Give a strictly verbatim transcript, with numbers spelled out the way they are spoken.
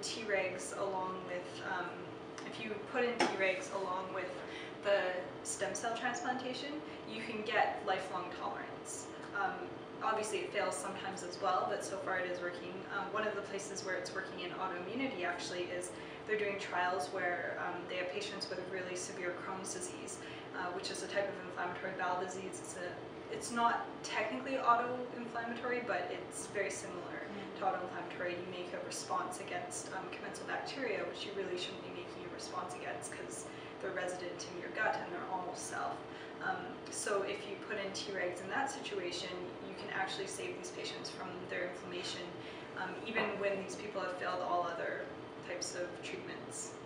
Tregs along with, um, if you put in Tregs along with the stem cell transplantation, you can get lifelong tolerance. Um, obviously it fails sometimes as well, but so far it is working. Um, one of the places where it's working in autoimmunity actually is they're doing trials where um, they have patients with really severe Crohn's disease, uh, which is a type of inflammatory bowel disease. It's, a, it's not technically auto-inflammatory, but it's very similar to auto-inflammatory. You make a response against um, commensal bacteria, which you really shouldn't be making a response against because they're resident in your gut and they're almost self. Um, so if you put in Tregs in that situation, you can actually save these patients from their inflammation, um, even when these people have failed all other types of treatments.